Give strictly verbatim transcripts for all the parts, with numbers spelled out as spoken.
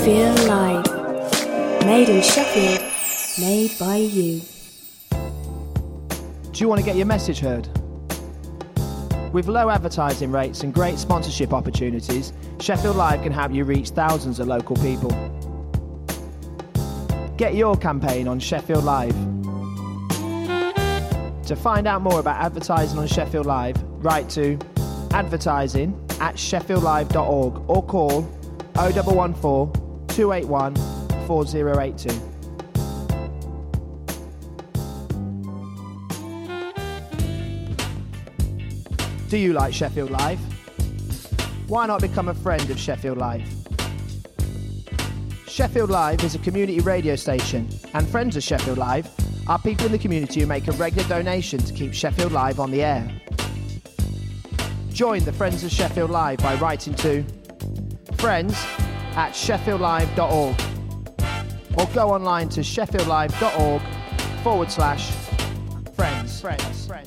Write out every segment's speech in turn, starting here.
Sheffield Live. Made in Sheffield, made by you. Do you want to get your message heard? With low advertising rates and great sponsorship opportunities, Sheffield Live can help you reach thousands of local people. Get your campaign on Sheffield Live. To find out more about advertising on Sheffield Live, write to advertising at sheffield live dot org or call oh one one four, two eight one, four oh eight two. Do you like Sheffield Live? Why not become a friend of Sheffield Live? Sheffield Live is a community radio station, and friends of Sheffield Live are people in the community who make a regular donation to keep Sheffield Live on the air. Join the Friends of Sheffield Live by writing to friends at sheffield live dot org or go online to sheffield live dot org forward slash friends. Friends. Friends.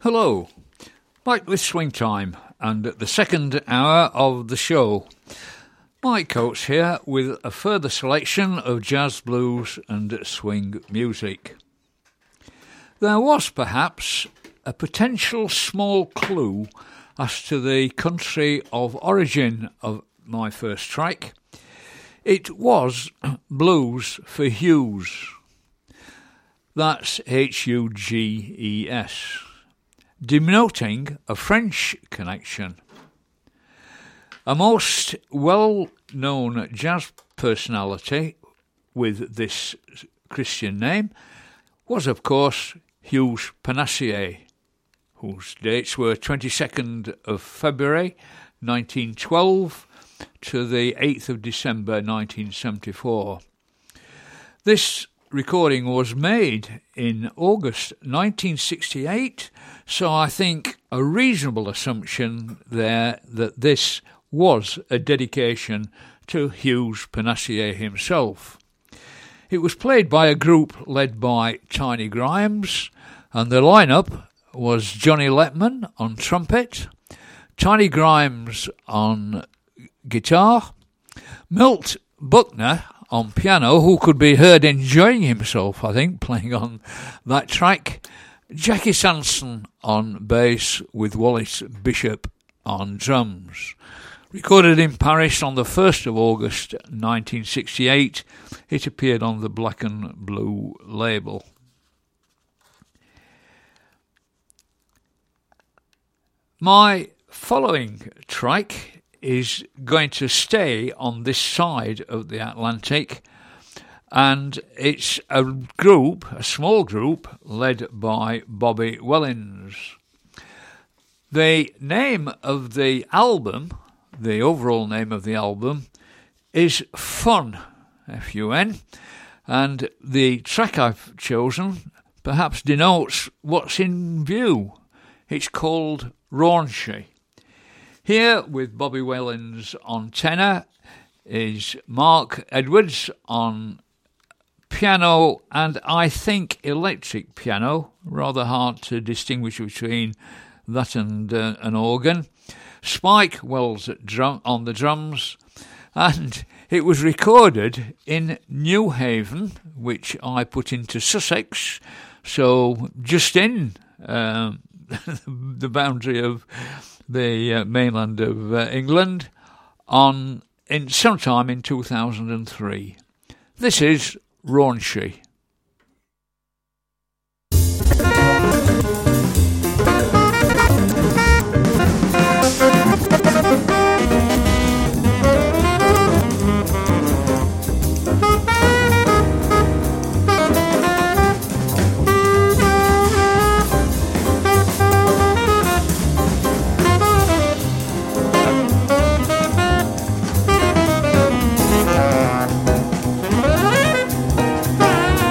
Hello, Mike with Swing Time, and at the second hour of the show, Mike Coates here with a further selection of jazz, blues and swing music. There was perhaps a potential small clue as to the country of origin of my first track. It was Blues for Hughes. That's H U G E S. Denoting a French connection. A most well-known jazz personality with this Christian name was, of course, Hugues Panassier, whose dates were twenty-second of February nineteen twelve to the eighth of December nineteen seventy-four. This recording was made in August nineteen sixty-eight, so I think a reasonable assumption there that this was a dedication to Hugues Panassier himself. It was played by a group led by Tiny Grimes, and the lineup was Johnny Letman on trumpet, Tiny Grimes on guitar, Milt Buckner on piano, who could be heard enjoying himself, I think, playing on that track, Jackie Sanson on bass with Wallace Bishop on drums. Recorded in Paris on the first of August nineteen sixty-eight, it appeared on the Black and Blue label. My following track is going to stay on this side of the Atlantic, and it's a group, a small group, led by Bobby Wellins. The name of the album, the overall name of the album, is Fun, F U N, and the track I've chosen perhaps denotes what's in view. It's called Raunchy. Here with Bobby Wellins on tenor is Mark Edwards on piano and I think electric piano, rather hard to distinguish between that and uh, an organ. Spike Wells at drum, on the drums, and it was recorded in New Haven, which I put into Sussex, so just in um, the boundary of the uh, mainland of uh, England, on in sometime in two thousand three. This is Raunchy. Bye.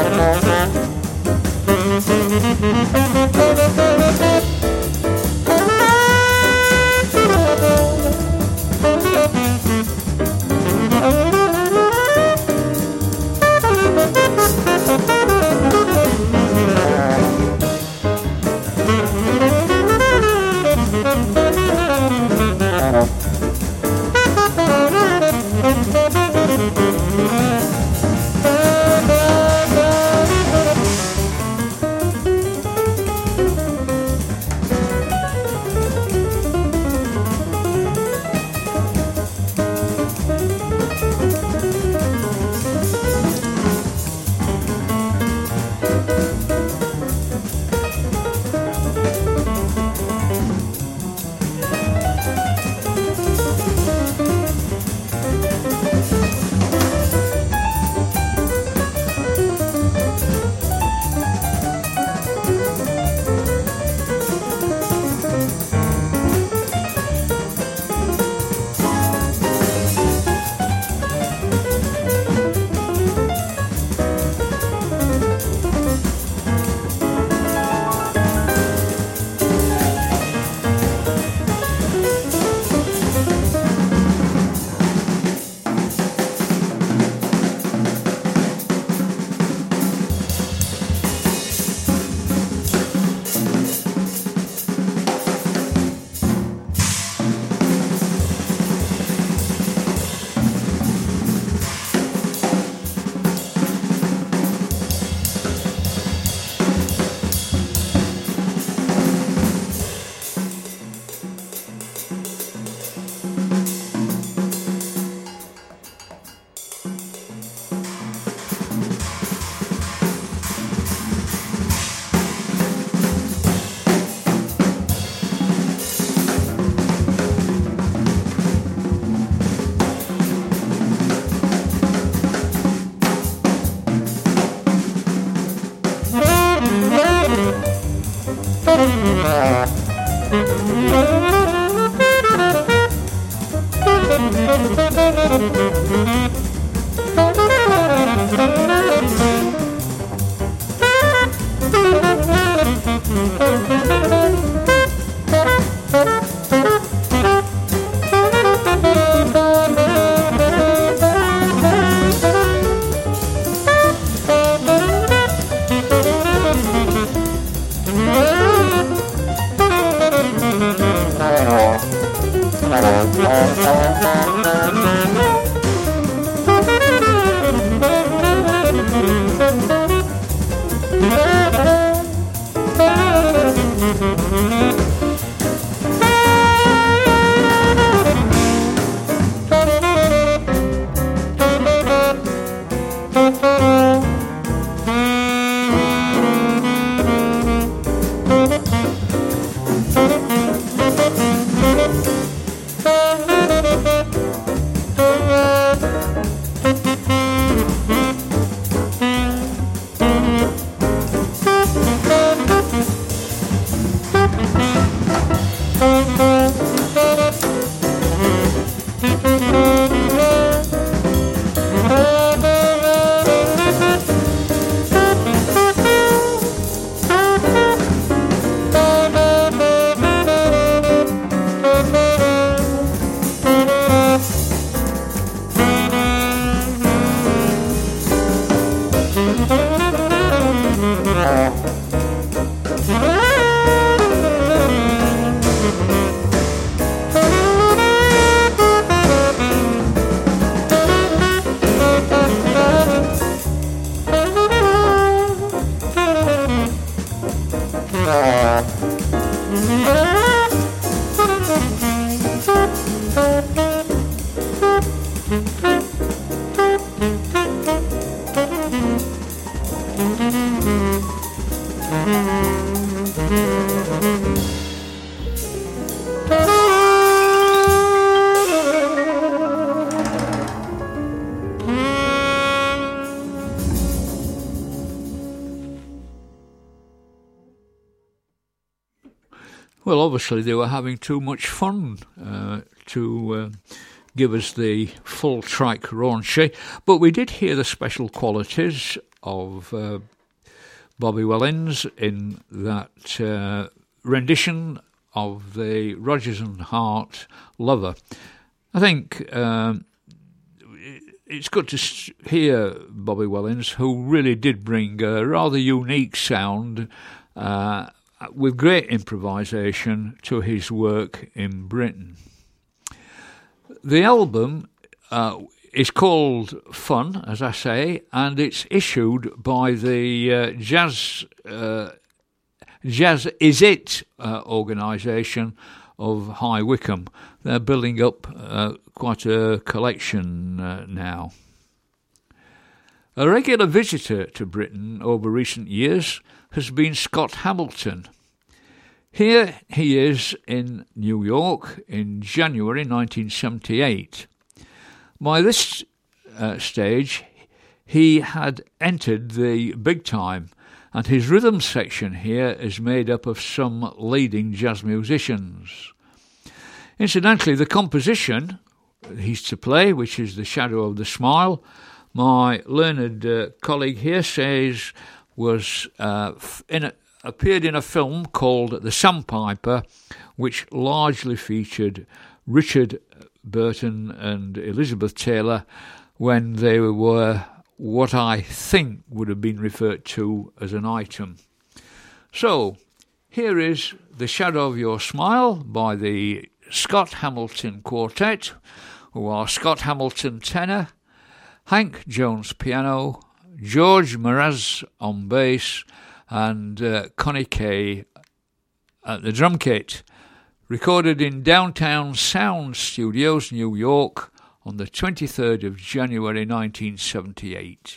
Well, obviously they were having too much fun uh, to uh, give us the full track raunchy, but we did hear the special qualities of uh, Bobby Wellens in that uh, rendition of the Rodgers and Hart Lover. I think um, it's good to hear Bobby Wellens, who really did bring a rather unique sound uh, with great improvisation to his work in Britain. The album uh, is called Fun, as I say, and it's issued by the uh, Jazz uh, Jazz Is It uh, organisation of High Wycombe. They're building up uh, quite a collection uh, now. A regular visitor to Britain over recent years has been Scott Hamilton. Here he is in New York in January nineteen seventy-eight. By this uh, stage, he had entered the big time, and his rhythm section here is made up of some leading jazz musicians. Incidentally, the composition he's to play, which is The Shadow of the Smile, my learned uh, colleague here says was uh, in a, appeared in a film called The Sandpiper, which largely featured Richard Burton and Elizabeth Taylor when they were what I think would have been referred to as an item. So, here is The Shadow of Your Smile by the Scott Hamilton Quartet, who are Scott Hamilton tenor, Hank Jones piano, George Mraz on bass, and uh, Connie Kay at the drum kit. Recorded in Downtown Sound Studios, New York, on the twenty-third of January nineteen seventy-eight.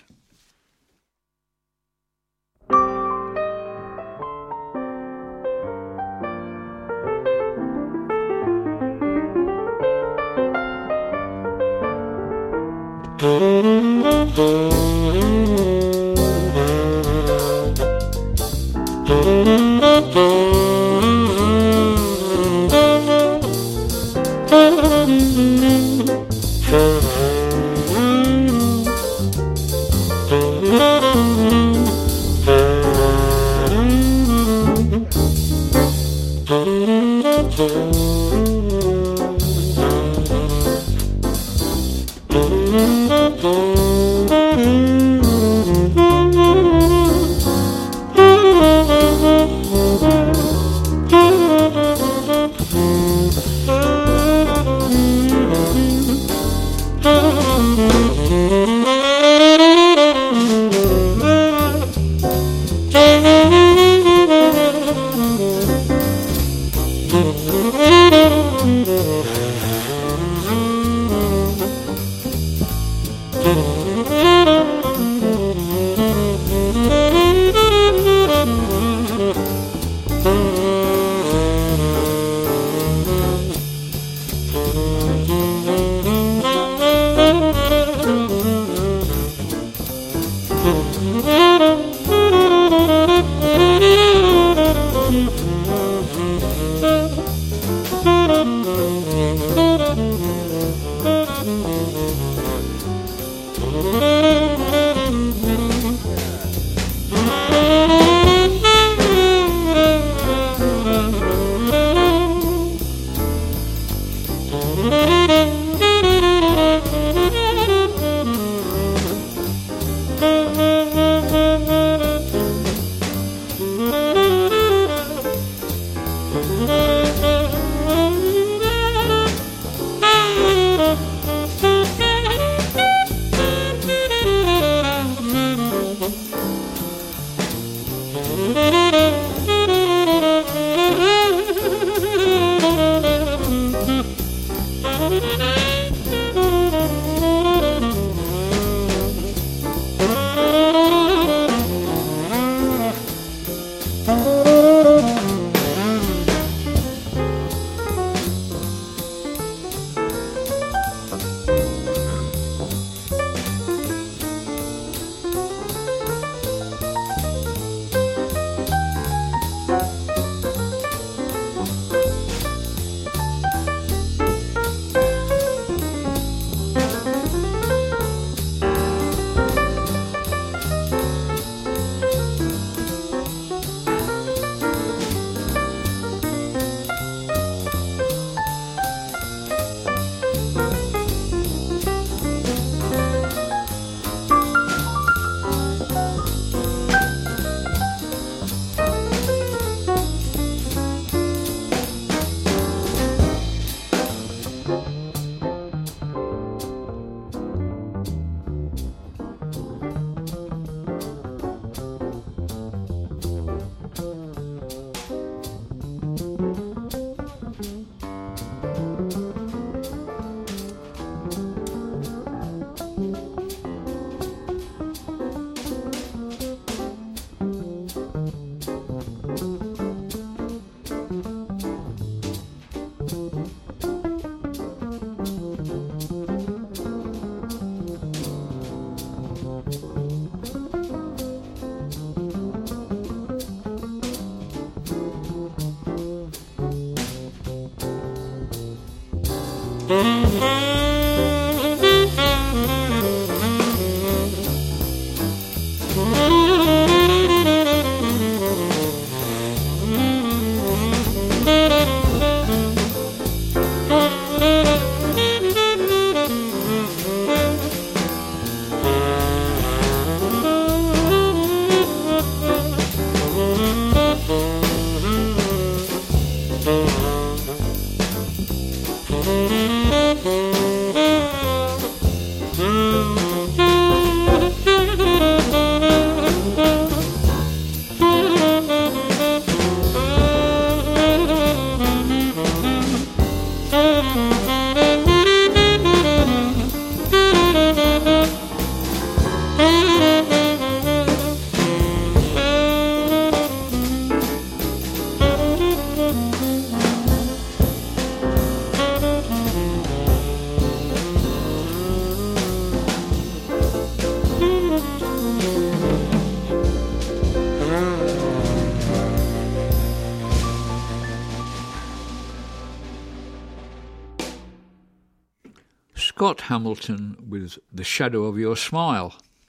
Thank you. Scott Hamilton with The Shadow of Your Smile.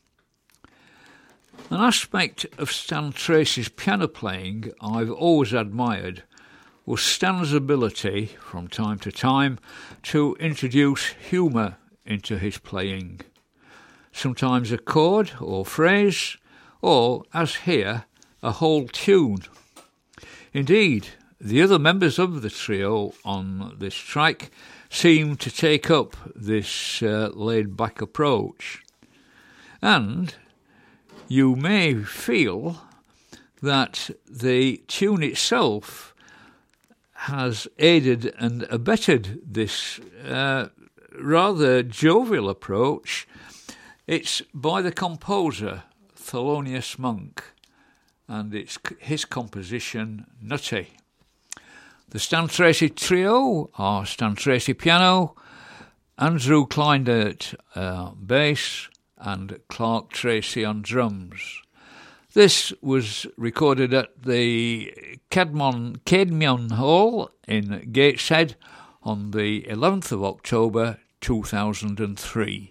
An aspect of Stan Tracy's piano playing I've always admired was Stan's ability, from time to time, to introduce humour into his playing. Sometimes a chord or phrase, or, as here, a whole tune. Indeed, the other members of the trio on this track seem to take up this uh, laid-back approach. And you may feel that the tune itself has aided and abetted this uh, rather jovial approach. It's by the composer Thelonious Monk, and it's his composition Nutty. The Stan Tracy trio are Stan Tracy piano, Andrew Kleindert uh, bass, and Clark Tracy on drums. This was recorded at the Cadmon, Cadmion Hall in Gateshead on the eleventh of October two thousand three.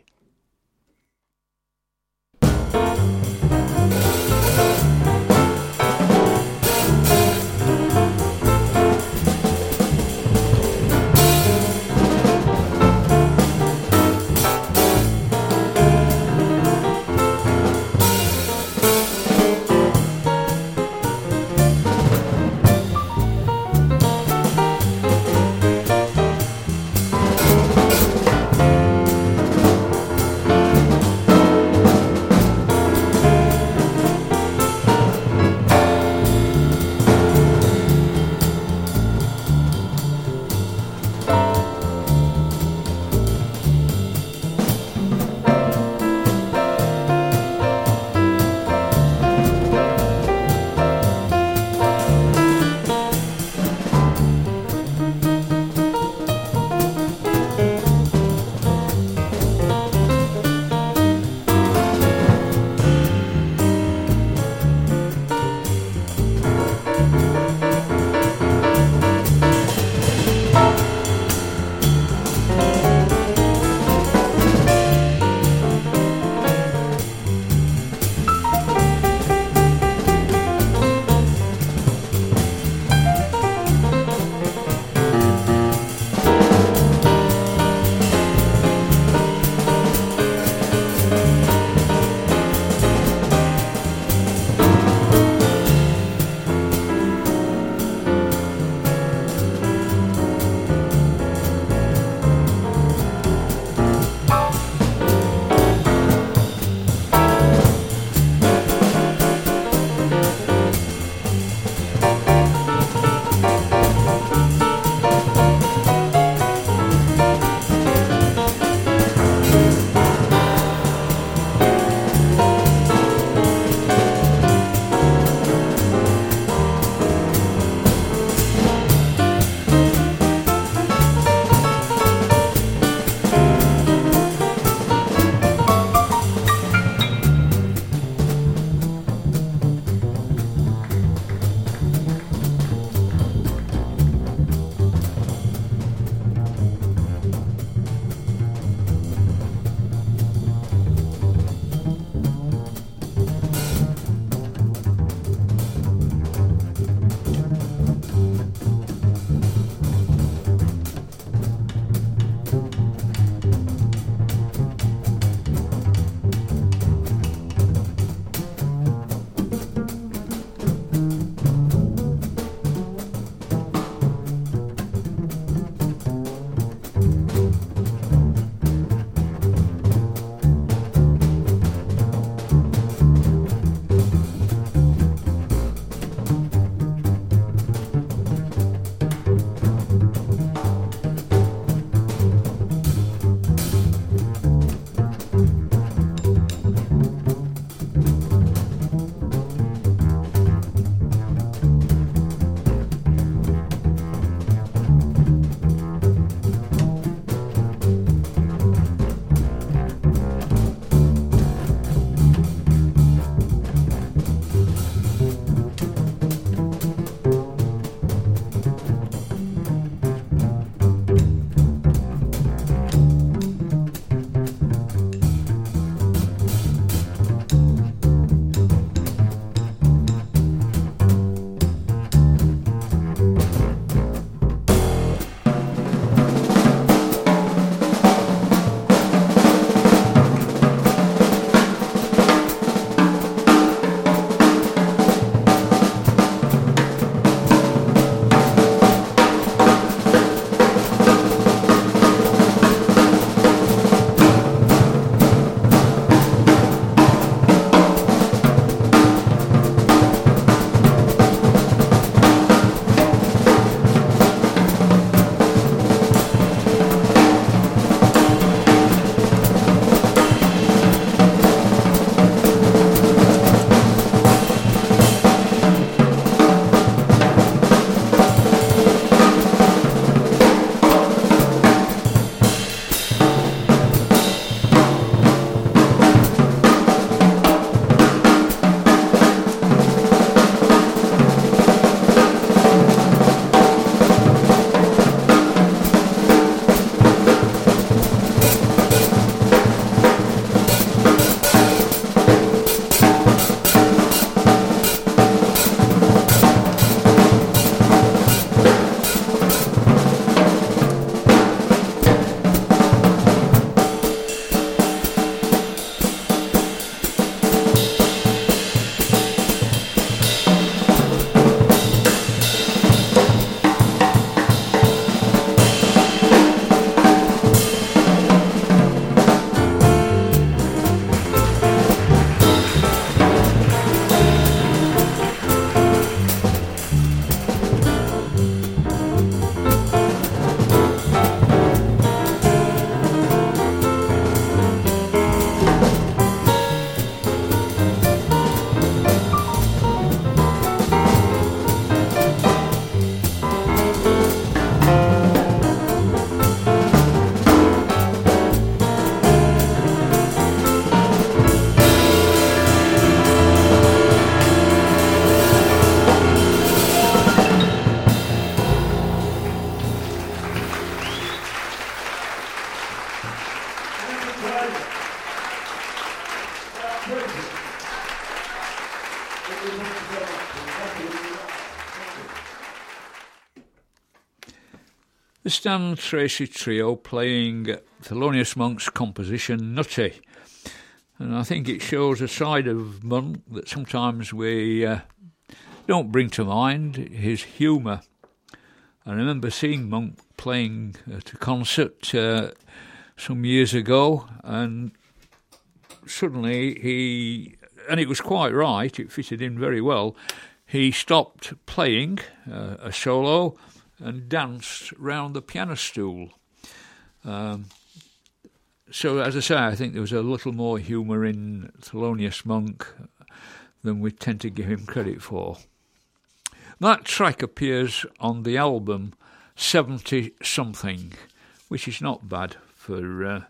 The Stan Tracy Trio playing Thelonious Monk's composition Nutty. And I think it shows a side of Monk that sometimes we uh, don't bring to mind, his humour. I remember seeing Monk playing at a concert uh, some years ago, and suddenly he, and it was quite right, it fitted in very well, he stopped playing uh, a solo and danced round the piano stool. Um, so, as I say, I think there was a little more humour in Thelonious Monk than we tend to give him credit for. That track appears on the album seventy something, which is not bad for uh,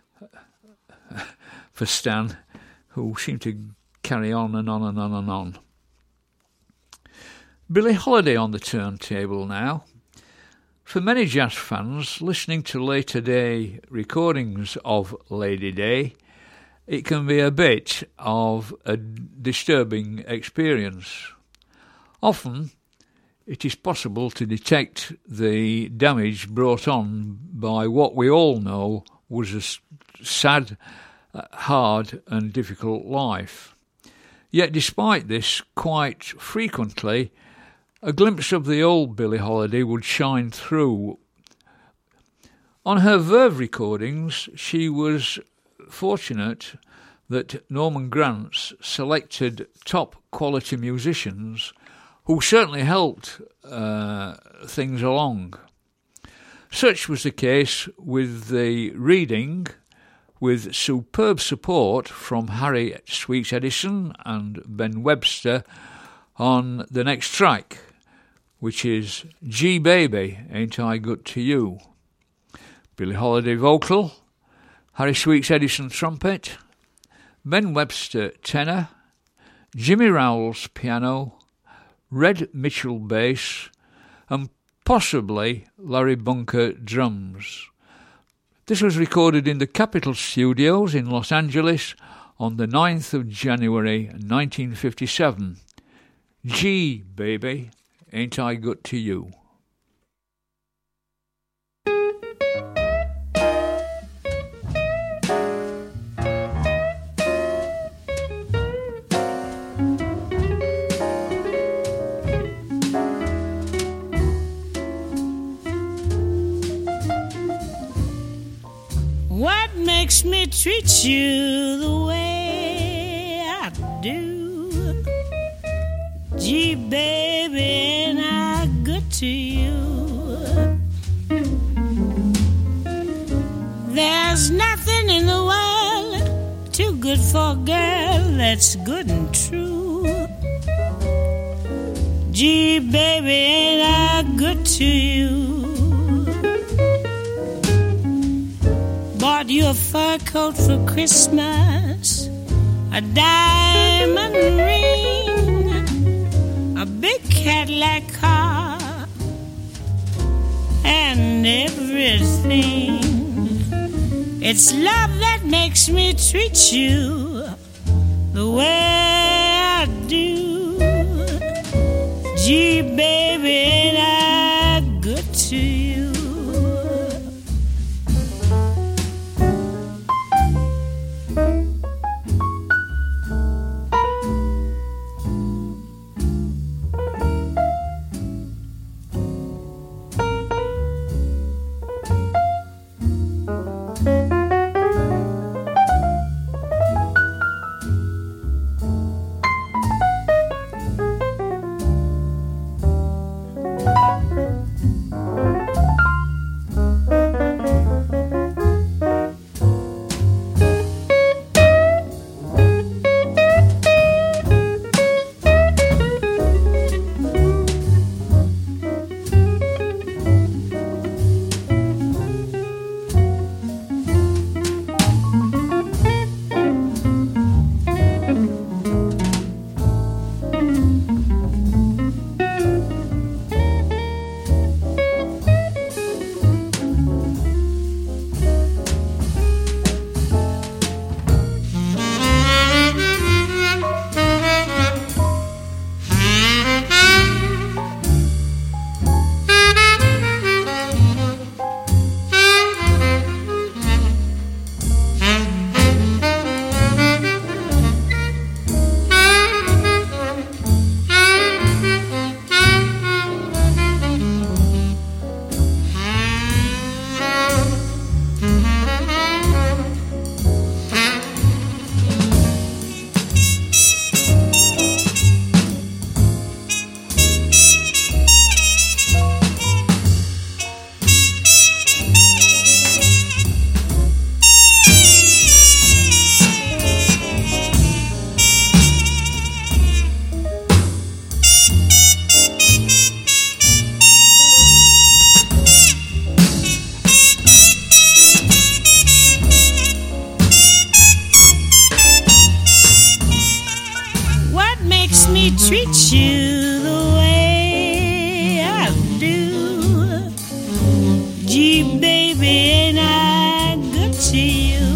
for Stan, who seemed to carry on and on and on and on. Billie Holiday on the turntable now. For many jazz fans, listening to later day recordings of Lady Day, it can be a bit of a disturbing experience. Often, it is possible to detect the damage brought on by what we all know was a sad, hard and difficult life. Yet despite this, quite frequently, a glimpse of the old Billie Holiday would shine through. On her Verve recordings, she was fortunate that Norman Granz selected top quality musicians who certainly helped uh, things along. Such was the case with the reading, with superb support from Harry Sweets Edison and Ben Webster on the next track, which is Gee Baby, Ain't I Good to You? Billie Holiday vocal, Harry Sweets Edison trumpet, Ben Webster tenor, Jimmy Rowles piano, Red Mitchell bass, and possibly Larry Bunker drums. This was recorded in the Capitol Studios in Los Angeles on the ninth of January nineteen fifty-seven. Gee Baby, Ain't I Good to You? What makes me treat you the way I do? Gee, baby, ain't I good to you? There's nothing in the world too good for a girl that's good and true. Gee, baby, ain't I good to you? Bought you a fur coat for Christmas, a diamond ring, a big Cadillac car, and everything. It's love that makes me treat you the way I do. Gee, baby, ain't I good to you? treat you the way I do? Gee, baby, ain't I good to you?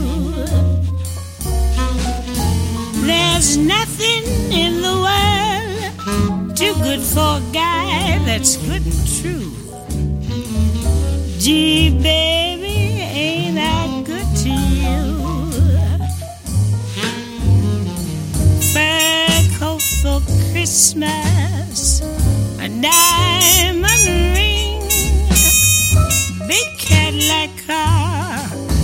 There's nothing in the world too good for a guy that's good and true. Gee, baby, ain't I good to you? Fur coat for Christmas, a diamond ring, big Cadillac car,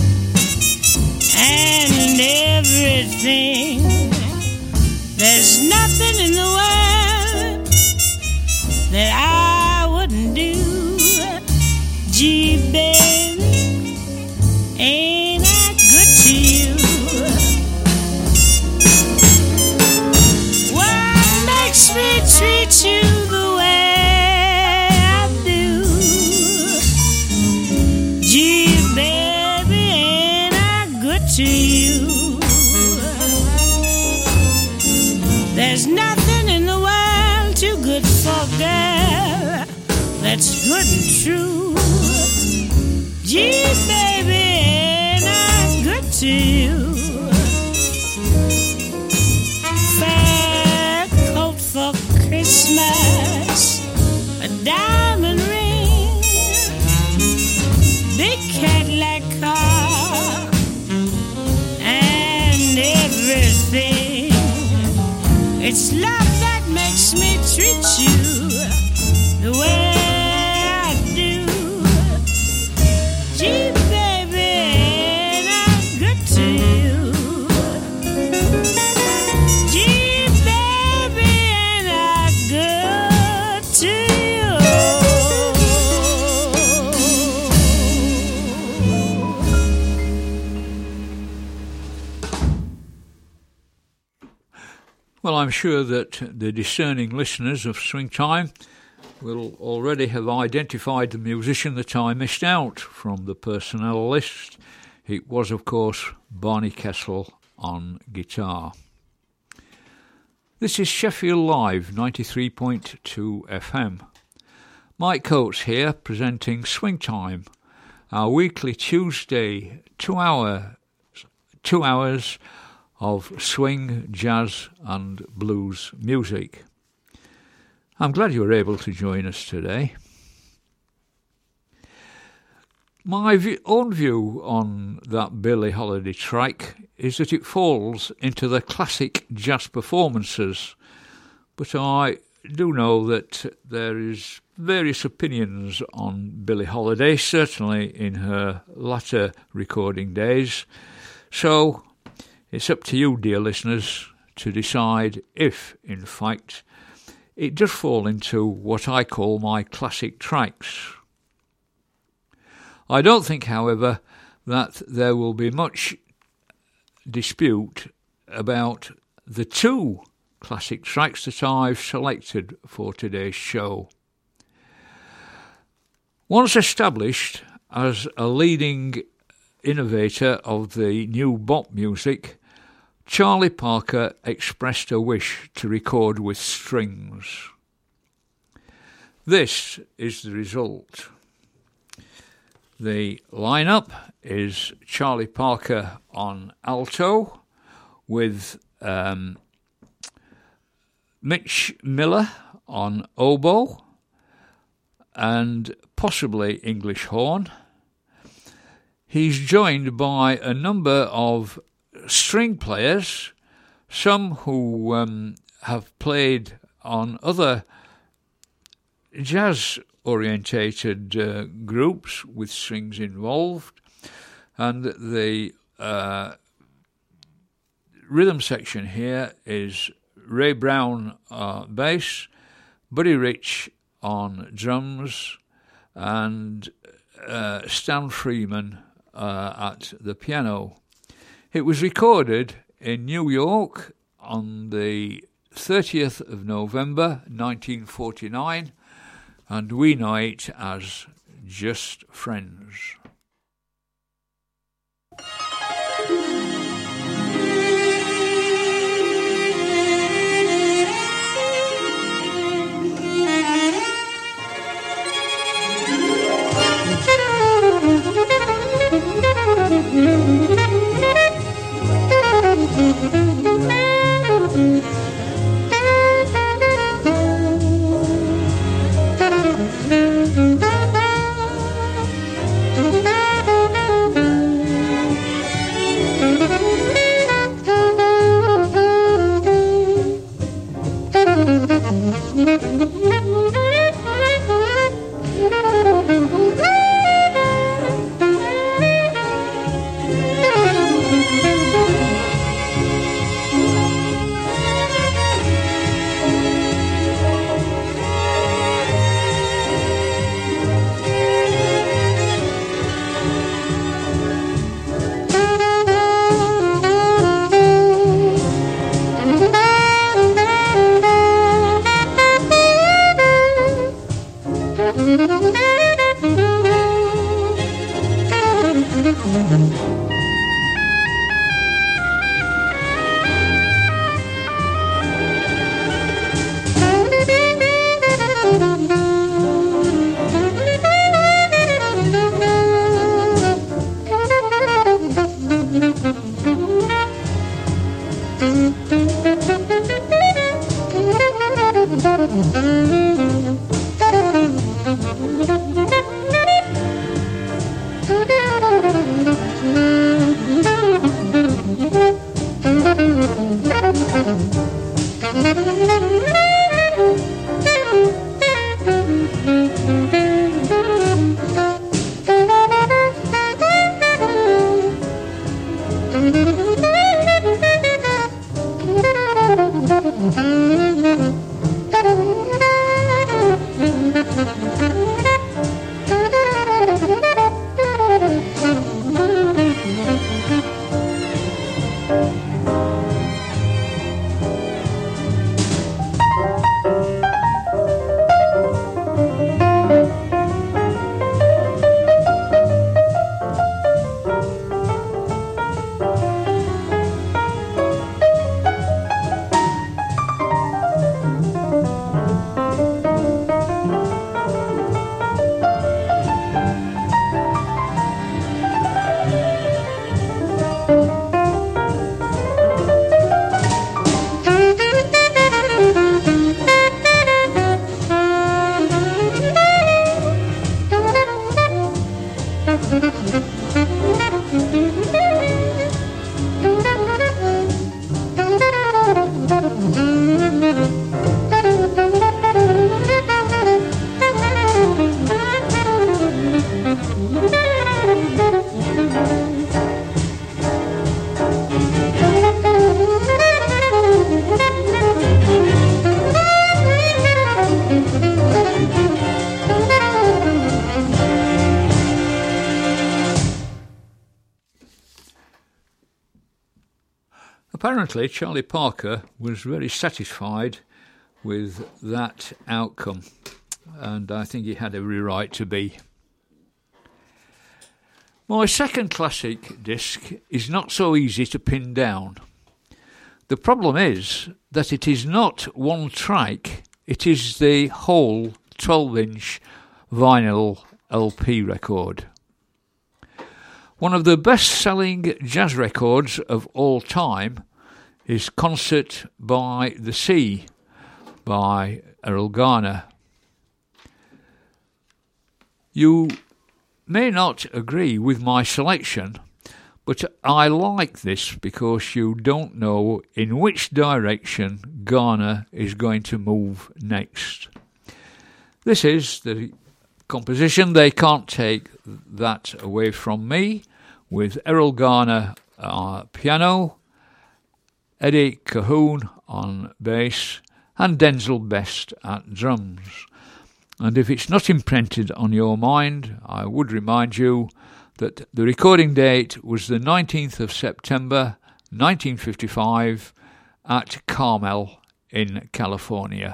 and everything. There's nothing in the world that I wouldn't do. Gee, baby, ain't I good to you? What makes me treat you the way I do? Gee, baby, ain't I good to you? There's nothing in the world too good for a girl that's good and true. Gee, baby, ain't I good to you? Fur coat for Christmas, a diamond ring, big Cadillac car, and everything. It's love that makes me treat you the way I do. Gee, baby, ain't I good to you? Gee, baby, ain't I good to you? Well, I'm sure that the discerning listeners of Swing Time will already have identified the musician that I missed out from the personnel list. It was, of course, Barney Kessel on guitar. This is Sheffield Live, ninety-three point two F M. Mike Coates here, presenting Swing Time, our weekly Tuesday two hour, two hours of swing, jazz and blues music. I'm glad you were able to join us today. My v- own view on that Billie Holiday track is that it falls into the classic jazz performances, but I do know that there is various opinions on Billie Holiday, certainly in her latter recording days. So it's up to you, dear listeners, to decide if, in fact, it does fall into what I call my classic tracks. I don't think, however, that there will be much dispute about the two classic tracks that I've selected for today's show. Once established as a leading innovator of the new bop music, Charlie Parker expressed a wish to record with strings. This is the result. The lineup is Charlie Parker on alto with um, Mitch Miller on oboe and possibly English horn. He's joined by a number of string players, some who um, have played on other jazz-orientated uh, groups with strings involved, and the uh, rhythm section here is Ray Brown uh, bass, Buddy Rich on drums, and uh, Stan Freeman uh, at the piano. It was recorded in New York on the thirtieth of November nineteen forty-nine, and we know it as Just Friends. Apparently, Charlie Parker was very satisfied with that outcome, and I think he had every right to be. My second classic disc is not so easy to pin down. The problem is that it is not one track, it is the whole twelve-inch vinyl L P record. One of the best-selling jazz records of all time is Concert by the Sea by Erroll Garner. You may not agree with my selection, but I like this because you don't know in which direction Garner is going to move next. This is the composition They Can't Take That Away From Me, with Erroll Garner on piano, Eddie Cahoon on bass, and Denzel Best at drums. And if it's not imprinted on your mind, I would remind you that the recording date was the nineteenth of September nineteen fifty-five at Carmel in California.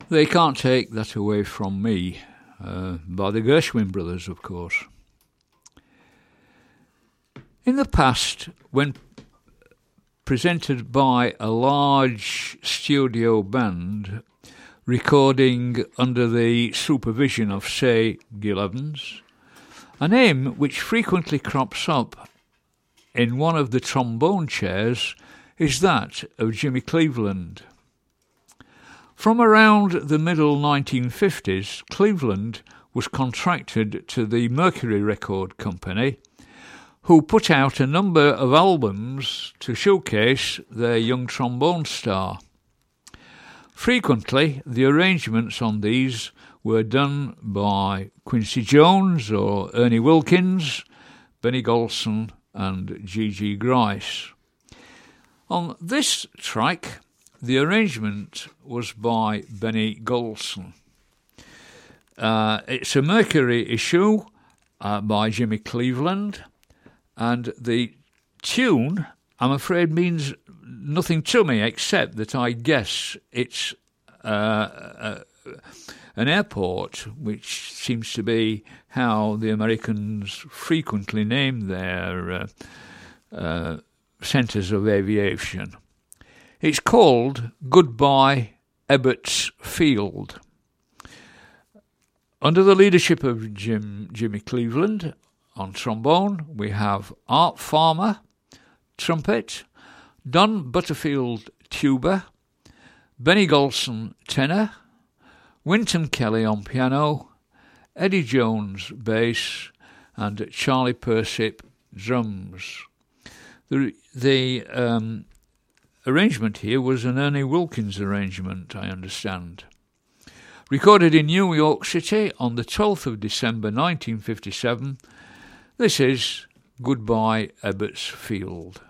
They Can't Take That Away From Me, uh, by the Gershwin brothers, of course. In the past, when presented by a large studio band recording under the supervision of, say, Gil Evans, a name which frequently crops up in one of the trombone chairs is that of Jimmy Cleveland. From around the middle nineteen fifties, Cleveland was contracted to the Mercury Record Company, who put out a number of albums to showcase their young trombone star. Frequently, the arrangements on these were done by Quincy Jones or Ernie Wilkins, Benny Golson and Gigi Grice. On this track, the arrangement was by Benny Golson. Uh, it's a Mercury issue uh, by Jimmy Cleveland, and the tune, I'm afraid, means nothing to me except that I guess it's uh, uh, an airport, which seems to be how the Americans frequently name their uh, uh, centres of aviation. It's called Goodbye Ebbets Field. Under the leadership of Jim Jimmy Cleveland on trombone, we have Art Farmer, trumpet, Don Butterfield, tuba, Benny Golson, tenor, Wynton Kelly on piano, Eddie Jones, bass, and Charlie Persip, drums. The, the um, arrangement here was an Ernie Wilkins arrangement, I understand. Recorded in New York City on the twelfth of December nineteen fifty-seven, this is Goodbye Ebbets Field.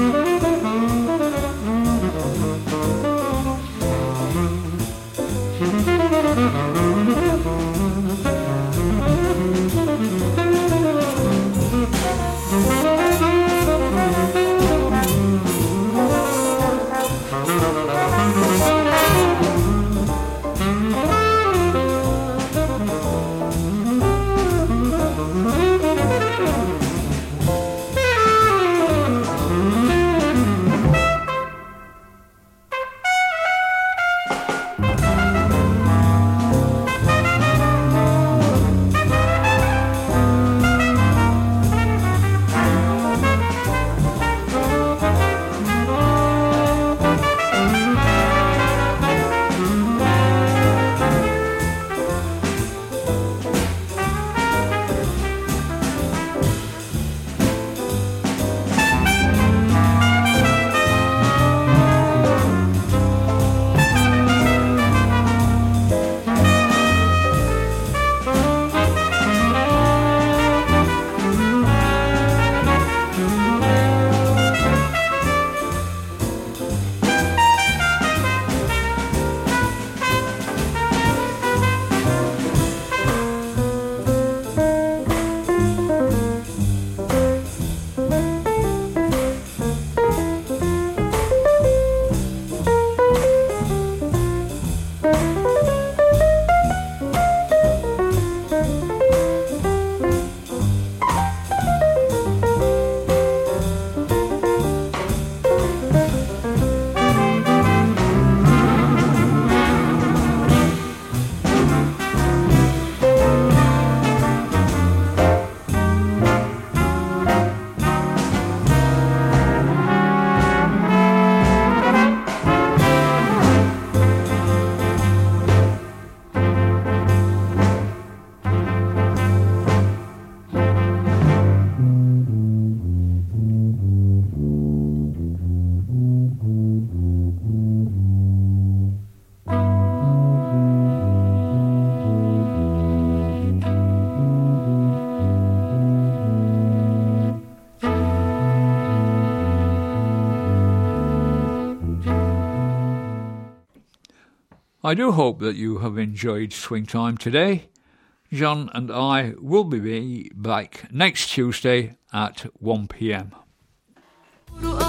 I do hope that you have enjoyed Swing Time today. John and I will be back next Tuesday at one p m.